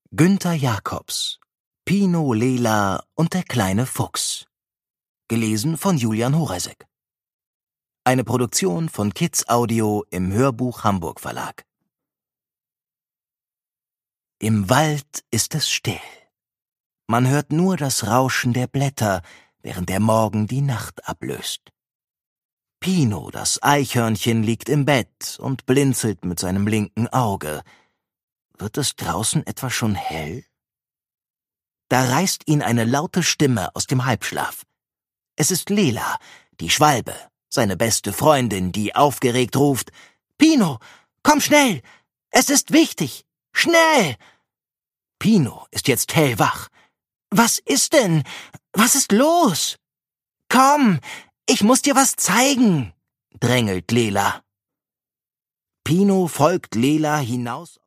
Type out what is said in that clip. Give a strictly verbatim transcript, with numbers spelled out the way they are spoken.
Günther Jacobs, Pino, Lela und der kleine Fuchs. Gelesen von Julian Horeisek. Eine Produktion von Kids Audio im Hörbuch Hamburg Verlag. Im Wald ist es still. Man hört nur das Rauschen der Blätter, während der Morgen die Nacht ablöst. Pino, das Eichhörnchen, liegt im Bett und blinzelt mit seinem linken Auge. Wird es draußen etwa schon hell? Da reißt ihn eine laute Stimme aus dem Halbschlaf. Es ist Lela, die Schwalbe, seine beste Freundin, die aufgeregt ruft: »Pino, komm schnell! Es ist wichtig! Schnell!« Pino ist jetzt hellwach. »Was ist denn? Was ist los?« »Komm, ich muss dir was zeigen«, drängelt Lela. Pino folgt Lela hinaus